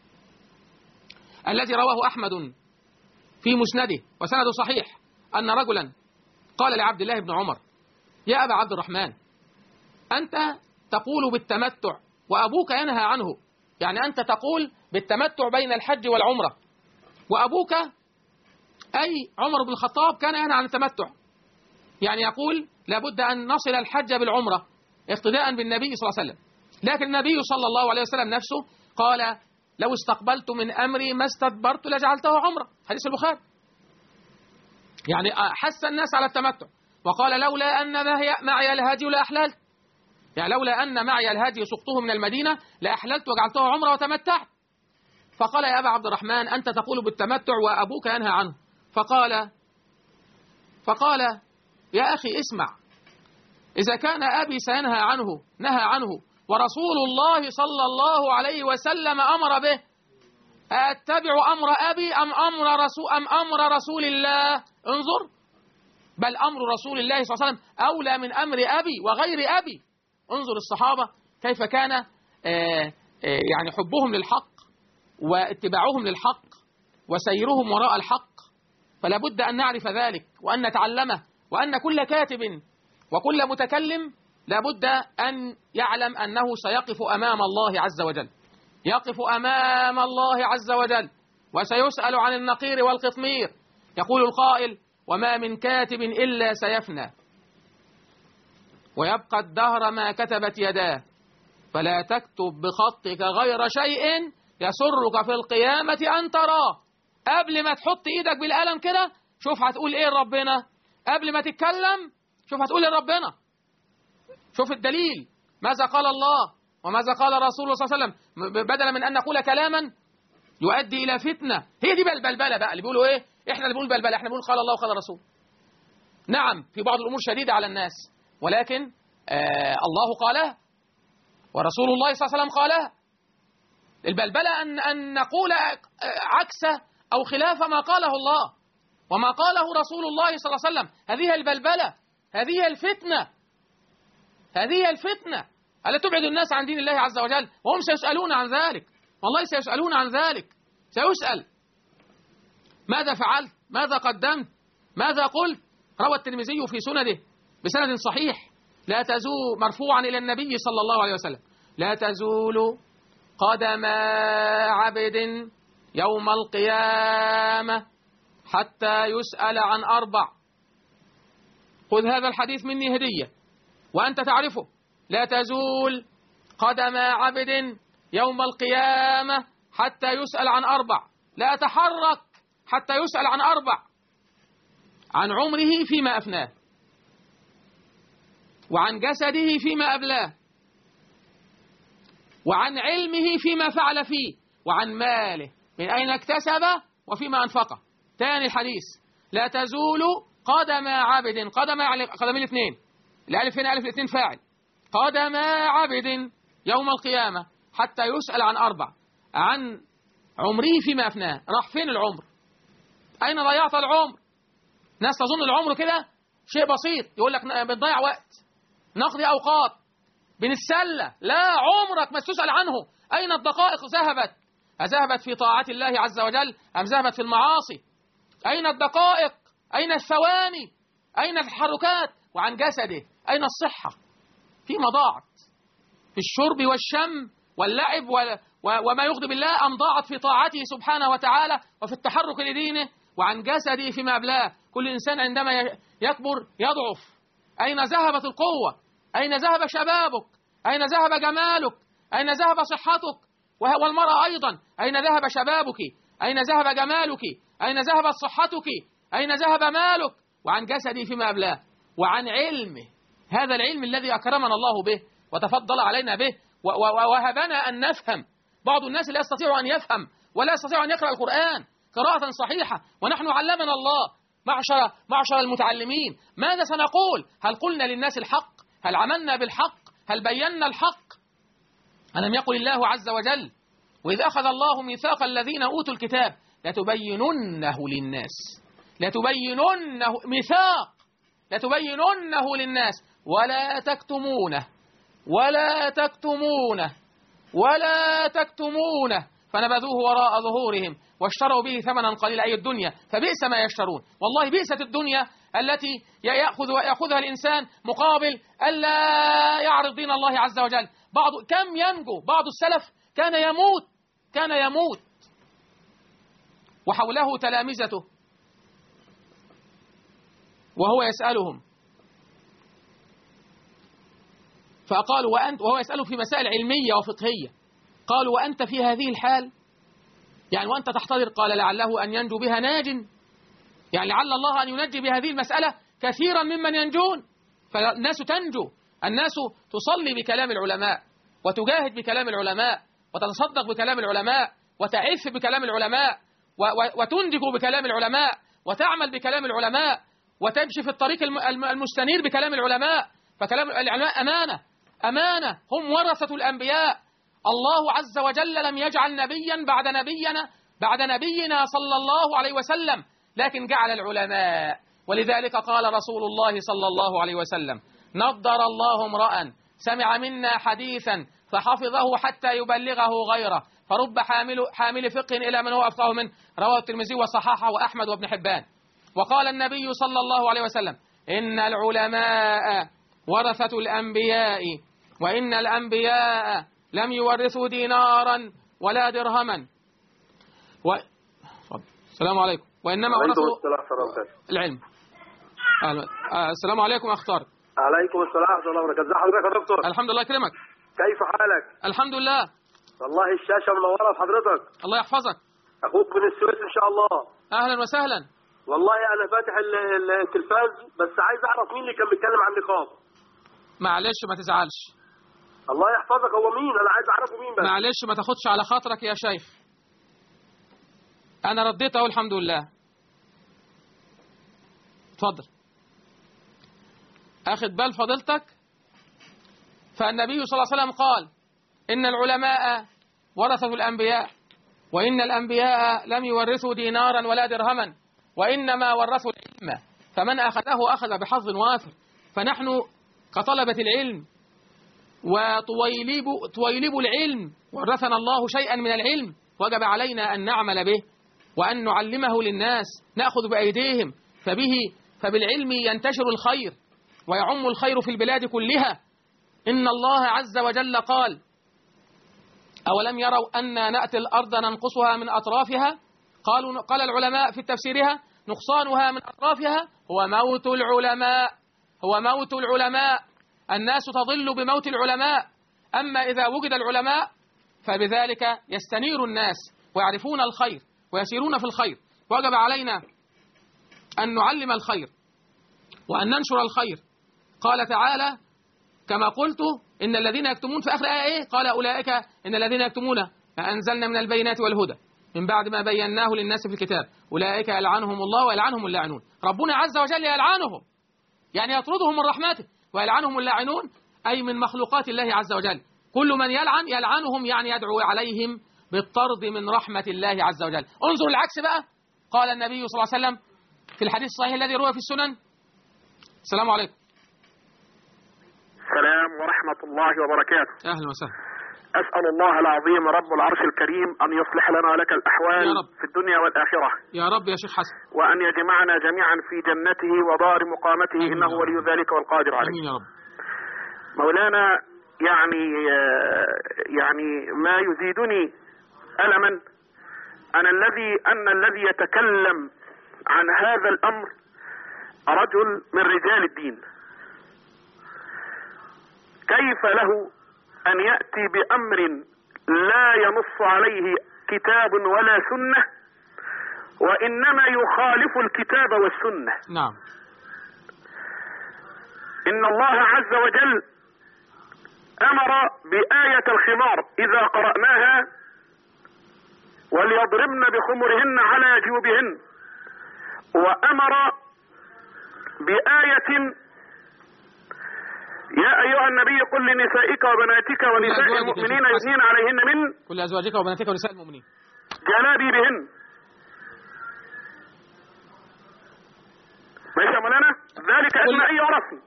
B: الذي رواه أحمد في مسنده وسنده صحيح أن رجلا قال لعبد الله بن عمر: يا أبا عبد الرحمن، أنت تقول بالتمتع وأبوك ينهى عنه، يعني أنت تقول بالتمتع بين الحج والعمرة، وأبوك أي عمر بن الخطاب كان ينهى عن التمتع، يعني يقول لابد أن نصل الحج بالعمرة اقتداء بالنبي صلى الله عليه وسلم. لكن النبي صلى الله عليه وسلم نفسه قال: لو استقبلت من أمري ما استدبرت لجعلته عمرة، حديث البخاري. يعني حث الناس على التمتع، وقال: لولا أن معي الهدي لأحللت، يعني لولا أن معي الهدي سقطه من المدينة لأحللت وجعلته عمرة وتمتعت. فقال: يا أبا عبد الرحمن، أنت تقول بالتمتع وأبوك ينهى عنه. فقال: يا أخي اسمع، إذا كان أبي سينهى عنه نهى عنه ورسول الله صلى الله عليه وسلم أمر به، أتبع أمر أبي أم أمر رسول الله؟ انظر، بل أمر رسول الله صلى الله عليه وسلم أولى من أمر أبي وغير أبي. انظر الصحابة كيف كان يعني حبهم للحق واتباعهم للحق وسيرهم وراء الحق. فلا بد أن نعرف ذلك وأن نتعلمه، وأن كل كاتب وكل متكلم لا بد أن يعلم أنه سيقف أمام الله عز وجل، يقف أمام الله عز وجل وسيسأل عن النقير والقطمير. يقول القائل: وما من كاتب إلا سيفنى ويبقى الدهر ما كتبت يداه، فلا تكتب بخطك غير شيء يسرك في القيامة أن تراه. قبل ما تحط إيدك بالقلم كده شوف هتقول إيه لربنا، قبل ما تتكلم شوف هتقول إيه لربنا، شوف الدليل، ماذا قال الله وماذا قال رسول الله صلى الله عليه وسلم، بدلا من أن نقول كلاما يؤدي إلى فتنة. هي دي البلبلة بقى اللي بيقولوا إيه، إحنا اللي بنقول بلبلة، إحنا بنقول قال الله وقال الرسول. نعم في بعض الأمور شديدة على الناس، ولكن الله قالها ورسول الله صلى الله عليه وسلم قالها. البلبلة أن نقول عكس أو خلاف ما قاله الله وما قاله رسول الله صلى الله عليه وسلم. هذه البلبلة، هذه الفتنة، هذه الفتنة التي تبعد الناس عن دين الله عز وجل، وهم سيسألون عن ذلك، والله سيسألون عن ذلك. سيسأل: ماذا فعلت؟ ماذا قدمت؟ ماذا قلت؟ روى الترمذي في سنده بسند صحيح لا مرفوعا إلى النبي صلى الله عليه وسلم: لا تزول قدم عبد يوم القيامة حتى يسأل عن 4. خذ هذا الحديث مني هدية وأنت تعرفه: لا تزول قدم عبد يوم القيامة حتى يسأل عن 4. لا يتحرك حتى يسأل عن 4: عن عمره فيما أفناه، وعن جسده فيما أبلاه، وعن علمه فيما فعل فيه، وعن ماله من أين اكتسبه وفيما أنفقه. تاني الحديث: لا تزول قدم عبد، قدم يعني قدمين الاثنين، الألف هنا ألف الاثنين فاعل، قدم عبد يوم القيامة حتى يسأل عن 4: عن عمره فيما أفناه. راح فين العمر؟ أين ضيعت العمر؟ ناس تظن العمر كده شيء بسيط، يقول لك بنضيع وقت، نقضي أوقات، بنتسلى. لا، عمرك ما تسأل عنه. أين الدقائق ذهبت؟ أذهبت في طاعة الله عز وجل أم ذهبت في المعاصي؟ أين الدقائق؟ أين الثواني؟ أين التحركات؟ وعن جسده أين الصحة؟ فيما ضاعت؟ في الشرب والشم واللعب وما يغضب الله، أم ضاعت في طاعته سبحانه وتعالى وفي التحرك لدينه؟ وعن جسده فيما أبلاه. كل إنسان عندما يكبر يضعف. أين ذهبت القوة؟ أين ذهب شبابك؟ أين ذهب جمالك؟ أين ذهب صحتك؟ والمرأة أيضا، أين ذهب شبابك؟ أين ذهب جمالك؟ أين ذهبت صحتك؟ أين ذهب مالك؟ وعن جسدي فيما أبلاه. وعن علمه، هذا العلم الذي أكرمنا الله به وتفضل علينا به ووهبنا أن نفهم. بعض الناس لا يستطيع أن يفهم ولا يستطيع أن يقرأ القرآن قراءة صحيحة، ونحن علمنا الله. معشر المتعلمين، ماذا سنقول؟ هل قلنا للناس الحق؟ هل عملنا بالحق؟ هل بينا الحق؟ ألم يقل الله عز وجل: وإذ أخذ الله ميثاق الذين أوتوا الكتاب لتبيننه للناس. لتبيننه، ميثاق. لتبيننه للناس ولا تكتمونه ولا تكتمونه ولا تكتمونه فنبذوه وراء ظهورهم واشتروا به ثمنا قليلا، أي الدنيا، فبئس ما يشترون. والله بئست الدنيا التي يأخذها الإنسان مقابل ألا يعرض دين الله عز وجل. كم ينجو بعض السلف كان يموت وحوله تلامذته وهو يسألهم، فقالوا وهو يسأله في مسائل علمية وفقهية، قالوا وأنت في هذه الحال، يعني وأنت تحتضر؟ قال لعله أن ينجو بها ناج، يعني لعل الله أن ينجي بهذه المسألة كثيرا ممن ينجون. فالناس تنجو، الناس تصلي بكلام العلماء وتجاهد بكلام العلماء وتتصدق بكلام العلماء وتعف بكلام العلماء وتنتج بكلام العلماء وتعمل بكلام العلماء وتمشي في الطريق المستنير بكلام العلماء. فكلام العلماء أمانة، هم ورثة الأنبياء. الله عز وجل لم يجعل نبيا بعد نبينا صلى الله عليه وسلم، لكن جعل العلماء. ولذلك قال رسول الله صلى الله عليه وسلم: نضر الله امرأ سمع منا حديثا فحفظه حتى يبلغه غيره، فرب حامل فقه إلى من هو أفقه منه. رواه الترمذي وصححه وأحمد وابن حبان. وقال النبي صلى الله عليه وسلم: إن العلماء ورثة الأنبياء، وإن الأنبياء لم يورثوا دينارا ولا درهما. السلام عليكم. وإنما ورثوا العلم. السلام عليكم أخ طارق.
C: عليكم السلام ورحمة الله وبركاته. ازي حضرتك يا دكتور؟
B: الحمد لله يكرمك.
C: كيف حالك؟
B: الحمد لله.
C: والله الشاشة منورة بحضرتك.
B: الله يحفظك.
C: أخوك من السويس إن شاء الله.
B: أهلا وسهلا.
C: والله أنا فاتح التلفاز بس عايز أعرف مين اللي كان بيتكلم عن النقاب.
B: معلش ما تزعلش.
C: الله يحفظك، هو مين؟ أنا عايز أعرفه مين بس.
B: معلش ما تاخدش على خاطرك يا شيخ. أنا رديت أهو الحمد لله. اتفضل. أخذ بال فضيلتك. فالنبي صلى الله عليه وسلم قال: إن العلماء ورثوا الأنبياء، وإن الأنبياء لم يورثوا دينارا ولا درهما، وإنما ورثوا العلم، فمن أخذه أخذ بحظ وافر. فنحن كطلبة العلم وطويلب العلم ورثنا الله شيئا من العلم، وجب علينا أن نعمل به وأن نعلمه للناس، نأخذ بأيديهم، فبالعلم ينتشر الخير ويعم الخير في البلاد كلها. إن الله عز وجل قال: أولم يروا أن نأتي الأرض ننقصها من أطرافها؟ قال العلماء في تفسيرها: نقصانها من أطرافها هو موت العلماء. الناس تضل بموت العلماء. أما إذا وجد العلماء فبذلك يستنير الناس ويعرفون الخير ويسيرون في الخير. وجب علينا أن نعلم الخير وأن ننشر الخير. قال تعالى كما قلت: إن الذين يكتمون، في آخر آية قال: أولئك إن الذين يكتمون ما أنزلنا من البينات والهدى من بعد ما بيناه للناس في الكتاب أولئك يلعنهم الله ويلعنهم اللاعنون. ربنا عز وجل يلعنهم، يعني يطردهم من رحمته، ويلعنهم اللاعنون أي من مخلوقات الله عز وجل. كل من يلعنهم يعني يدعو عليهم بالطرد من رحمة الله عز وجل. انظر العكس بقى. قال النبي صلى الله عليه وسلم في الحديث الصحيح الذي روى في السنن. السلام عليكم.
C: السلام ورحمة الله وبركاته.
B: أهلا وسهلا.
C: أسأل الله العظيم رب العرش الكريم أن يصلح لنا ولك الأحوال في الدنيا والآخرة
B: يا رب يا شيخ حسن،
C: وأن يجمعنا جميعا في جنته ودار مقامته، إنه ولي ذلك والقادر عليه.
B: آمين يا رب.
C: مولانا، يعني ما يزيدني ألما أن الذي يتكلم عن هذا الأمر رجل من رجال الدين. كيف له أن يأتي بأمر لا ينص عليه كتاب ولا سنة، وإنما يخالف الكتاب والسنة؟
B: نعم.
C: إن الله عز وجل أمر بآية الخمار إذا قرأناها: وليضربن بخمرهن على جيوبهن، وأمر بآية: يا أيها النبي قل لنسائك وبناتك ونساء المؤمنين يدنين عليهن من
B: كل أزواجك وبناتك ونساء المؤمنين
C: جلابيبهن. ماشي يا مولانا؟ ذلك أجمعي ورسمي.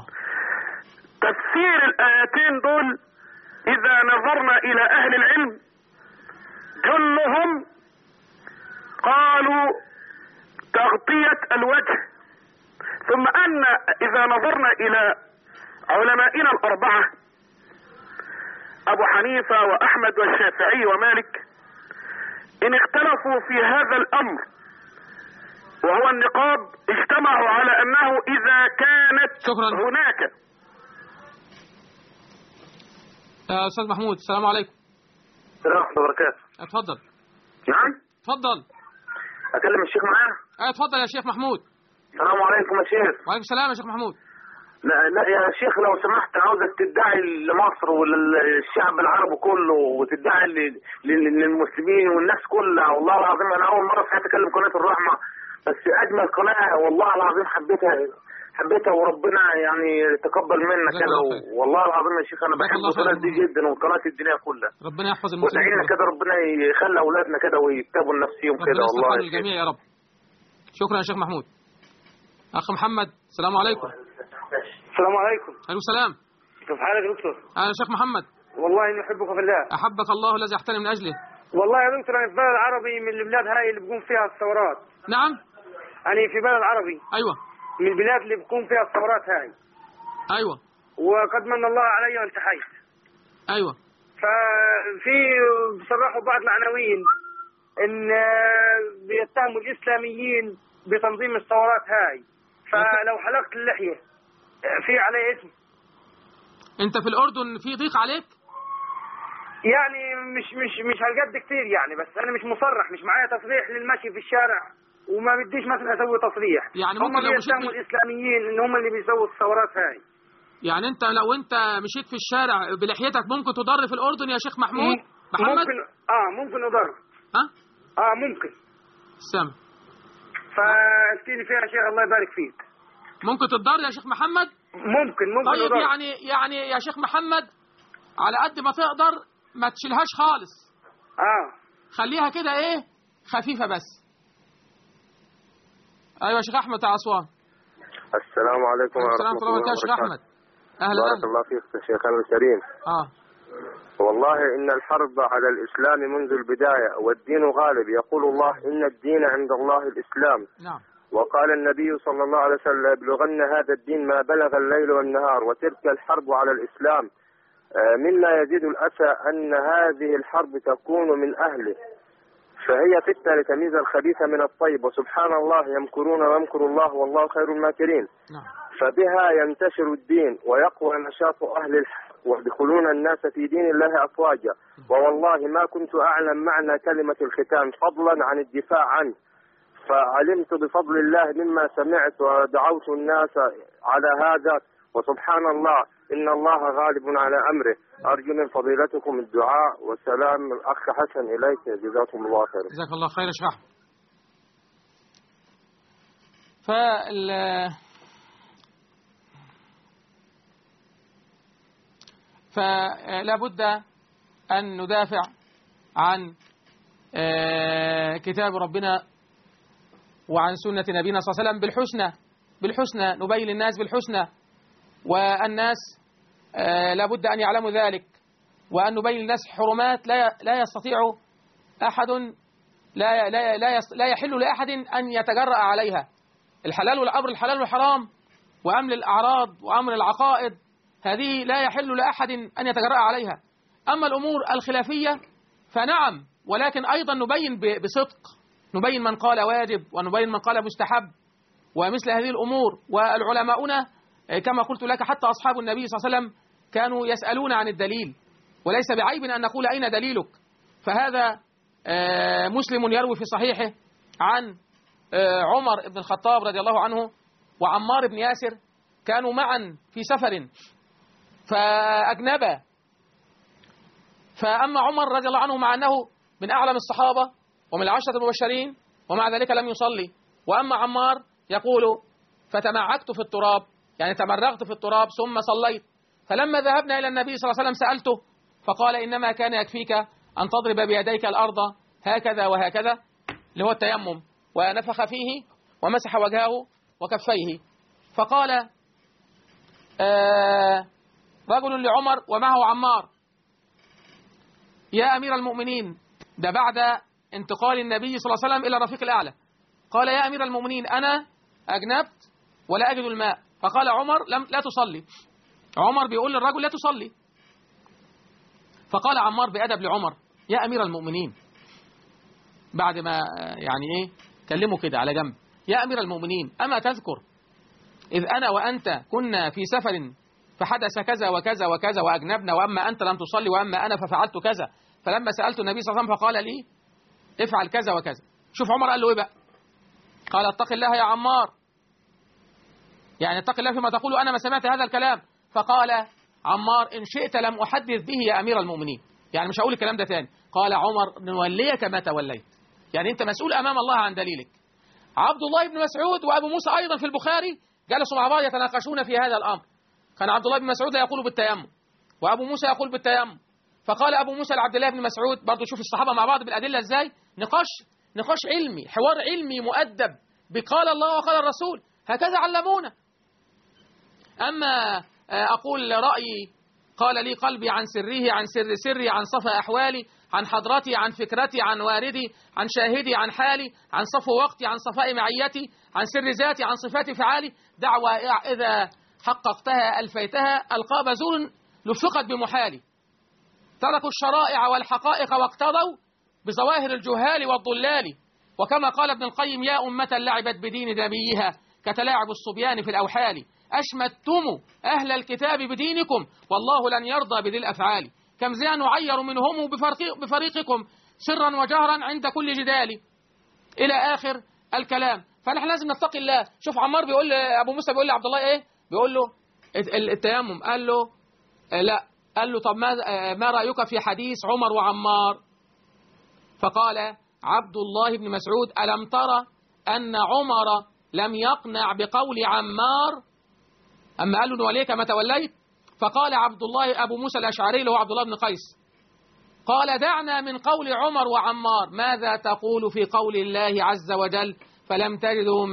C: تفسير الآيتين دول إذا نظرنا إلى أهل العلم جلهم قالوا تغطية الوجه، ثم أن إذا نظرنا إلى علمائنا الأربعة أبو حنيفة وأحمد والشافعي ومالك إن اختلفوا في هذا الأمر وهو النقاب اجتمعوا على أنه إذا كانت هناك.
B: أستاذ محمود السلام عليكم.
D: السلام ورحمة الله وبركاته.
B: اتفضل.
D: نعم.
B: اتفضل.
D: أكلم الشيخ معاه؟
B: اتفضل يا شيخ محمود.
D: السلام عليكم يا شيخ.
B: وعليكم السلام يا شيخ محمود.
D: لا يا شيخ لو سمحت عاوزك تدعي لمصر وللشعب العربي كله وتدعي للمسلمين والناس كلها. والله العظيم أنا أول مرة في حياتي أكلم قناة الرحمة، بس أجمل قناة والله العظيم حبيتها وربنا يعني تقبل منك كده. والله العظيم يا شيخ أنا بحب القناة دي جدا وقناة الدنيا كلها.
B: ربنا يحفظ المسلمين.
D: ودعينا كده ربنا يخلي أولادنا كده ويكتبوا لنفسهم كده. والله
B: ربنا يستر الجميع يا رب. شكرا يا شيخ محمود. أخ محمد السلام عليكم.
E: السلام عليكم.
B: عليكم السلام.
E: كيف حالك يا دكتور؟
B: أنا شيخ محمد.
E: والله إني أحبك في الله.
B: أحبك الله الذي أحترم من أجله.
E: والله يا دكتور أنا في بلد عربي من البلاد هاي اللي بيقوم فيها الثورات.
B: نعم.
E: أنا في بلد عربي.
B: أيوة.
E: من البلاد اللي بيقوم فيها الثورات هاي.
B: أيوة.
E: وقد من الله علي وانتحيت.
B: أيوة.
E: ففي بصرحوا بعض العناوين إن بيتهموا الإسلاميين بتنظيم الثورات هاي. فلو حلقت اللحية في علي اسم.
B: انت في الاردن في ضيق عليك؟
E: يعني مش هالقد كتير يعني، بس انا مش مصرح، مش معايا تصريح للمشي في الشارع وما بديش مثلا اسوي تصريح.
B: يعني
E: هم اللي بيسموا الاسلاميين ان هم اللي بيسووا الثورات هاي.
B: يعني انت لو انت مشيت في الشارع بلحيتك ممكن تضر في الاردن يا شيخ محمود؟ محمد
E: ممكن اضر. ممكن.
B: سامع.
E: فافتيني فيها يا شيخ الله يبارك فيك.
B: ممكن تتضر يا شيخ محمد؟
E: ممكن
B: طيب
E: أضر.
B: يعني يا شيخ محمد على قد ما تقدر ما تشيلهاش خالص. خليها كده ايه خفيفة بس. ايوه يا شيخ احمد بتاع اسوان.
D: السلام عليكم ورحمة الله وبركاته.
B: يا شيخ احمد. اهلا
D: بارك الله فيك يا شيخنا الكريم. والله إن الحرب على الإسلام منذ البداية والدين غالب. يقول الله إن الدين عند الله الإسلام.
B: نعم.
D: وقال النبي صلى الله عليه وسلم يبلغن هذا الدين ما بلغ الليل والنهار. وتلك الحرب على الإسلام مما يزيد الأسى أن هذه الحرب تكون من أهله، فهي فتنة لتمييز الخبيث من الطيب. وسبحان الله يمكرون ويمكر الله والله خير الماكرين. فبها ينتشر الدين ويقوى نشاط أهل الحق ويدخلون الناس في دين الله أفواجا. ووالله ما كنت أعلم معنى كلمة الختان فضلا عن الدفاع عنه، فعلمت بفضل الله مما سمعت ودعوت الناس على هذا. وسبحان الله إن الله غالب على أمره. أرجو من فضيلتكم الدعاء والسلام. الأخ حسن إليك جزاكم الله خير.
B: جزاك الله خير يا شيخ. فلا بد أن ندافع عن كتاب ربنا وعن سنة نبينا صلى الله عليه وسلم بالحسنى نبين للناس بالحسنى، والناس لا بد أن يعلموا ذلك، وأن نبين للناس حرمات لا يستطيع أحد لا يحل لأحد أن يتجرأ عليها. الحلال والأمر الحلال والحرام وأمر الأعراض وأمر العقائد هذه لا يحل لأحد أن يتجرأ عليها. أما الأمور الخلافية فنعم، ولكن أيضا نبين بصدق، نبين من قال واجب ونبين من قال مستحب ومثل هذه الأمور. والعلماؤنا كما قلت لك حتى أصحاب النبي صلى الله عليه وسلم كانوا يسألون عن الدليل، وليس بعيب أن نقول أين دليلك. فهذا مسلم يروي في صحيحه عن عمر بن الخطاب رضي الله عنه وعمار بن ياسر كانوا معا في سفر فأجنبا، فأما عمر رضي الله عنه مع أنه من أعلم الصحابة ومن العشرة المبشرين ومع ذلك لم يصلي، وأما عمار يقول فتمعكت في التراب يعني تمرغت في التراب ثم صليت. فلما ذهبنا إلى النبي صلى الله عليه وسلم سألته فقال إنما كان يكفيك أن تضرب بيديك الأرض هكذا وهكذا اللي هو التيمم، ونفخ فيه ومسح وجهه وكفيه. فقال رجل لعمر ومعه عمار: يا أمير المؤمنين، ده بعد انتقال النبي صلى الله عليه وسلم إلى الرفيق الأعلى، قال: يا أمير المؤمنين أنا أجنبت ولا أجد الماء. فقال عمر: لا تصلي. عمر بيقول للرجل: لا تصلي. فقال عمار بأدب لعمر: يا أمير المؤمنين، بعد ما يعني كلمه كده على جنب: يا أمير المؤمنين، أما تذكر إذ أنا وأنت كنا في سفر فحدث كذا وكذا وكذا وأجنبنا، وأما أنت لم تصلي وأما أنا ففعلت كذا، فلما سألت النبي صلى الله عليه وسلم فقال لي افعل كذا وكذا. شوف عمر قال له إيه بقى؟ قال: اتق الله يا عمار، يعني اتق الله فيما تقول، أنا ما سمعت هذا الكلام. فقال عمار: إن شئت لم أحدث به يا أمير المؤمنين، يعني مش هقول الكلام ده تاني. قال عمر: نوليك ما توليت، يعني أنت مسؤول أمام الله عن دليلك. عبد الله بن مسعود وأبو موسى أيضا في البخاري جلسوا مع بعض يتناقشون في هذا الأمر. كان عبد الله بن مسعود لا يقول بالتيمم، وأبو موسى يقول بالتيمم. فقال أبو موسى لعبد الله بن مسعود، برضو شوف الصحابة مع بعض بالأدلة إزاي، نقاش علمي، حوار علمي مؤدب بقال الله وقال الرسول، هكذا علمونا. أما أقول رأيي قال لي قلبي عن سره، عن سر سري، عن صفا أحوالي، عن حضرتي، عن فكرتي، عن واردي، عن شاهدي، عن حالي، عن صفو وقتي، عن صفاء معيتي، عن سر ذاتي، عن صفات فعالي، دعوة إذا حققتها ألفيتها، ألقاب زور لفقت بمحالي. تركوا الشرائع والحقائق واقتضوا بظواهر الجهال والضلال. وكما قال ابن القيم: يا أمة لعبت بدين نبيها كتلاعب الصبيان في الأوحال. أشمتم أهل الكتاب بدينكم والله لن يرضى بذي الأفعال. كم ذا نعير منهم بفريقكم سرا وجهرا عند كل جدال، إلى آخر الكلام. فنحن لازم نتقي الله. شوف عمار بيقول أبو موسى بيقول لعبد الله إيه؟ بيقول له التيمم. قال له لا. قال له طب ما رأيك في حديث عمر وعمار؟ فقال عبد الله بن مسعود: ألم ترى أن عمر لم يقنع بقول عمار أما قال له نوليك ما توليت؟ فقال عبد الله أبو موسى الأشعري اللي هو عبد الله بن قيس قال: دعنا من قول عمر وعمار، ماذا تقول في قول الله عز وجل: فلم تجدوا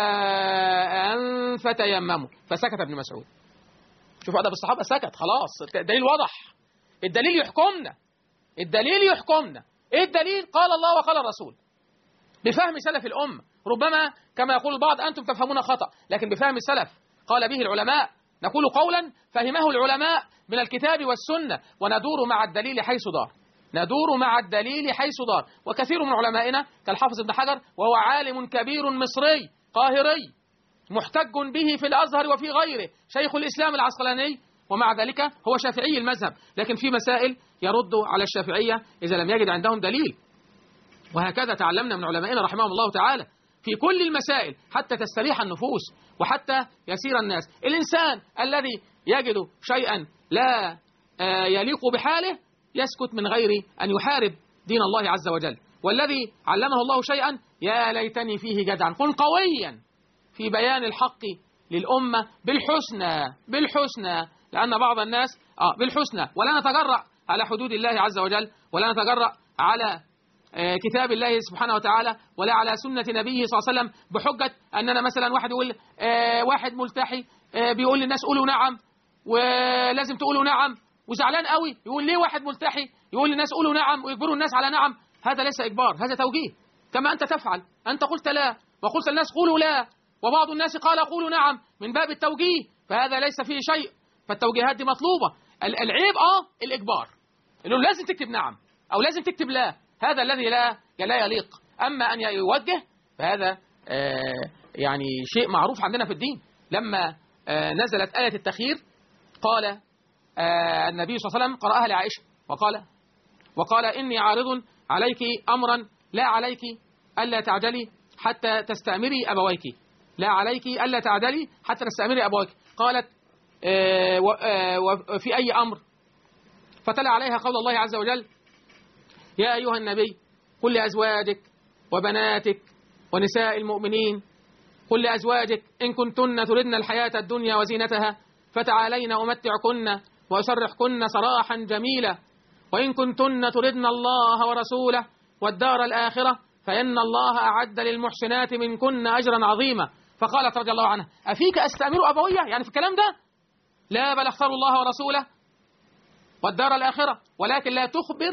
B: ماء فتيمموا؟ فسكت ابن مسعود. شوف أدب الصحابة، سكت خلاص، الدليل واضح، الدليل يحكمنا، الدليل يحكمنا. إيه الدليل؟ قال الله وقال الرسول، بفهم سلف الأمة. ربما كما يقول البعض أنتم تفهمون خطأ، لكن بفهم السلف قال به العلماء. نقول قولا فهمه العلماء من الكتاب والسنة، وندور مع الدليل حيث دار، ندور مع الدليل حيث دار. وكثير من علمائنا كالحافظ ابن حجر، وهو عالم كبير مصري قاهري محتج به في الأزهر وفي غيره، شيخ الإسلام العسقلاني، ومع ذلك هو شافعي المذهب، لكن في مسائل يرد على الشافعية إذا لم يجد عندهم دليل. وهكذا تعلمنا من علمائنا رحمهم الله تعالى في كل المسائل حتى تستريح النفوس وحتى يسير الناس. الإنسان الذي يجد شيئا لا يليق بحاله يسكت من غير أن يحارب دين الله عز وجل. والذي علمه الله شيئا يا ليتني فيه جدعا، كن قويا في بيان الحق للأمة بالحسنى، لأن بعض الناس بالحسنى، ولا نتجرأ على حدود الله عز وجل، ولا نتجرأ على كتاب الله سبحانه وتعالى، ولا على سنة نبيه صلى الله عليه وسلم بحجة أننا مثلا واحد يقول واحد ملتحي بيقول للناس قولوا نعم ولازم تقولوا نعم، وزعلان قوي يقول ليه واحد ملتحي يقول للناس قولوا نعم ويجبروا الناس على نعم. هذا ليس إجبار، هذا توجيه. كما أنت تفعل، أنت قلت لا وقلت الناس قولوا لا، وبعض الناس قال قولوا نعم من باب التوجيه، فهذا ليس فيه شيء. فالتوجيهات دي مطلوبة. العيب الإجبار، إنه لازم تكتب نعم أو لازم تكتب لا، هذا الذي لا يليق. أما أن يوجه فهذا يعني شيء معروف عندنا في الدين. لما نزلت آية التخيير قال النبي صلى الله عليه وسلم قرأها لعائشة وقال إني عارض عليك أمرا لا عليك ألا تعجلي حتى تستأمري أبويك، لا عليك ألا تعجلي حتى تستأمري أبويك. قالت وفي أي أمر؟ فتلا عليها قول الله عز وجل: يا أيها النبي قل لأزواجك وبناتك ونساء المؤمنين، قل لأزواجك إن كنتن تردن الحياة الدنيا وزينتها فتعالين أمتعكن وأسرحكن سراحا جميلا، وإن كنتن تردن الله ورسوله والدار الآخرة فإن الله أعد للمحسنات منكن أجرا عظيما. فقالت رضي الله عنها: أفيك أستأمر أبوية؟ يعني في الكلام ده؟ لا، بل اختار الله ورسوله والدار الآخرة، ولكن لا تخبر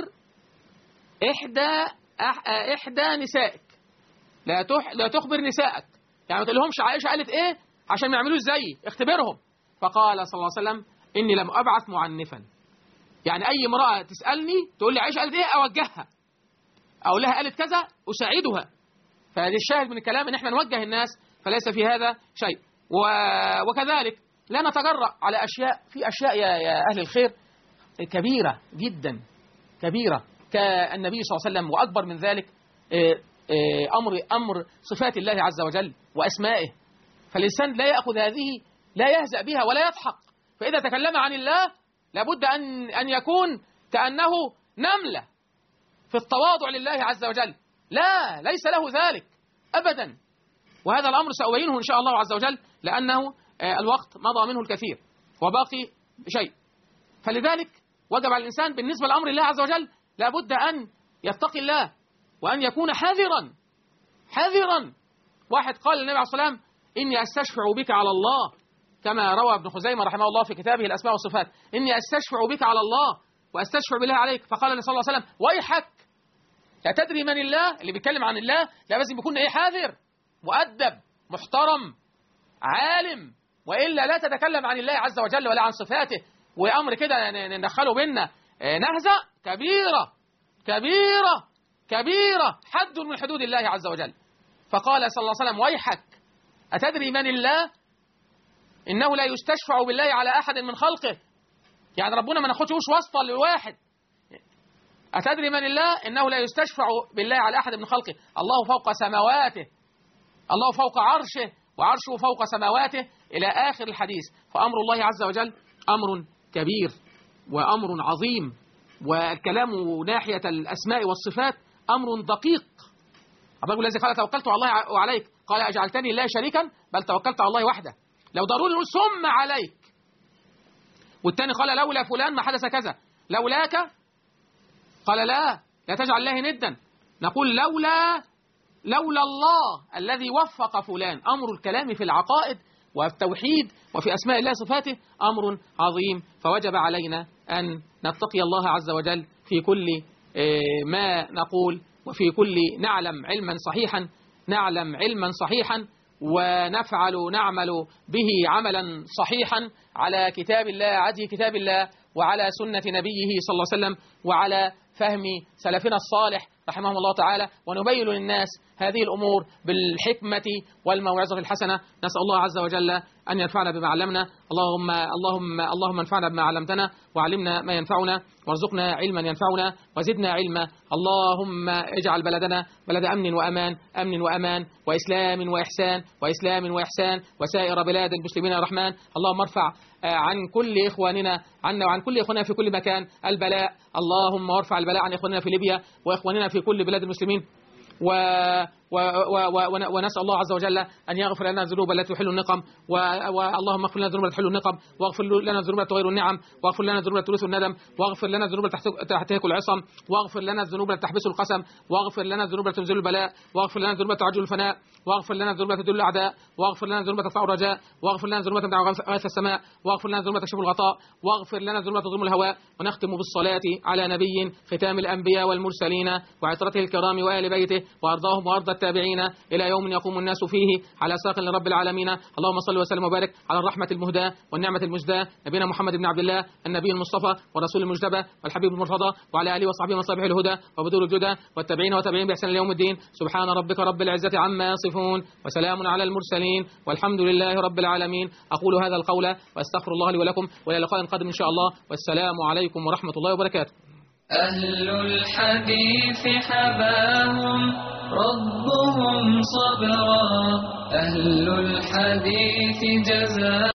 B: إحدى نسائك، لا تخبر نسائك، يعني ما تقولهمش عائشة قالت إيه عشان ما يعملوش زيي، اختبرهم. فقال صلى الله عليه وسلم: إني لم أبعث معنفا. يعني أي امرأة تسألني تقول لي عائشة قالت إيه أوجهها، أو لها قالت كذا أساعدها. فهذا الشاهد من الكلام إن إحنا نوجه الناس، فليس في هذا شيء. وكذلك لا نتجرأ على أشياء، في أشياء يا أهل الخير كبيرة جدا، كبيرة كالنبي صلى الله عليه وسلم، وأكبر من ذلك أمر صفات الله عز وجل وأسمائه. فالإنسان لا يأخذ هذه، لا يهزأ بها ولا يضحك. فإذا تكلم عن الله لابد أن يكون كأنه نملة في التواضع لله عز وجل. لا، ليس له ذلك أبدا. وهذا الأمر سأبينه إن شاء الله عز وجل، لأنه الوقت مضى منه الكثير وباقي شيء. فلذلك وجب على الإنسان بالنسبة لأمر الله عز وجل لابد أن يتقي الله وأن يكون حذرا. واحد قال للنبي عليه الصلاة والسلام: إني أستشفع بك على الله، كما روى ابن خزيمة رحمه الله في كتابه الأسماء والصفات: إني أستشفع بك على الله وأستشفع بالله عليك. فقال النبي صلى الله عليه وسلم: ويحك، لا تدري من الله. اللي بيتكلم عن الله لا لازم يكون حذر، مؤدب، محترم، عالم، وإلا لا تتكلم عن الله عز وجل ولا عن صفاته. وأمر كده ندخله بينا نهزة كبيرة حد من حدود الله عز وجل. فقال صلى الله عليه وسلم: ويحك، أتدري من الله؟ إنه لا يستشفع بالله على أحد من خلقه. يعني ربنا ما ناخدش واسطة لواحد. أتدري من الله؟ إنه لا يستشفع بالله على أحد من خلقه. الله فوق سماواته، الله فوق عرشه، وعرشه فوق سماواته، إلى آخر الحديث. فأمر الله عز وجل أمر كبير وأمر عظيم، والكلام ناحية الأسماء والصفات أمر دقيق. الرجل الذي قال: توكلت على الله وعليك، قال: أجعلتني الله شريكا؟ بل توكلت على الله وحده. لو ضروري نقول ثم عليك. والثاني قال: لولا فلان ما حدث كذا. لولاك، قال: لا تجعل الله ندا. نقول لولا الله الذي وفق فلان. أمر الكلام في العقائد والتوحيد وفي أسماء الله وصفاته أمر عظيم. فوجب علينا أن نتقي الله عز وجل في كل ما نقول، وفي كل نعلم علما صحيحا ونعمل به عملا صحيحا على كتاب الله، عدي كتاب الله، وعلى سنة نبيه صلى الله عليه وسلم، وعلى فهم سلفنا الصالح رحمهم الله تعالى، ونبين للناس هذه الأمور بالحكمة والموعظة الحسنة. نسأل الله عز وجل أن ينفعنا بما علمنا. اللهم انفعنا بما علمتنا، وعلمنا ما ينفعنا، وارزقنا علما ينفعنا، وزدنا علما. اللهم اجعل بلدنا بلد أمن وأمان وإسلام وإحسان وسائر بلاد المسلمين يا رحمن. اللهم ارفع عن كل إخواننا عنا وعن كل إخواننا في كل مكان البلاء. اللهم ارفع البلاء عن إخواننا في ليبيا وإخواننا في كل بلاد المسلمين. ونسأل الله عز وجل أن يغفر لنا الذنوب التي تحل النقم، اللهم اغفر لنا الذنوب التي تحل النقم، واغفر لنا الذنوب التي تغير النعم، واغفر لنا الذنوب التي تورث الندم، واغفر لنا الذنوب التي تهتك العصم، واغفر لنا الذنوب التي تحبس القسم، واغفر لنا الذنوب التي تنزل البلاء، واغفر لنا الذنوب التي تعجل الفناء، واغفر لنا الذنوب التي تدل الأعداء، واغفر لنا الذنوب التي تدفع الرجاء، واغفر لنا الذنوب التي تمنع غيث السماء، واغفر لنا الذنوب التي تكشف الغطاء، واغفر لنا الذنوب التي تظلم الهواء. ونختم بالصلاة على نبي ختام الأنبياء والمرسلين وعترته الكرام وآل بيته وأرضاهم وأرض التابعين إلى يوم يقوم الناس فيه على ساق لرب العالمين. اللهم صل وسلم وبارك على الرحمة المهداة والنعمة المجداة نبينا محمد بن عبد الله النبي المصطفى والرسول المجتبى والحبيب المرتضى، وعلى آله وصحبه ومصابيح الهدى وبدور الجدى والتابعين وتابعين بإحسان اليوم الدين. سبحان ربك رب العزة عما يصفون، وسلام على المرسلين، والحمد لله رب العالمين. أقول هذا القول وأستغفر الله لي ولكم، وإلى لقاء قادم إن شاء الله، والسلام عليكم ورحمة الله وبركاته.
A: أهل الحديث حباهم ربهم صبرا، أهل الحديث جزاء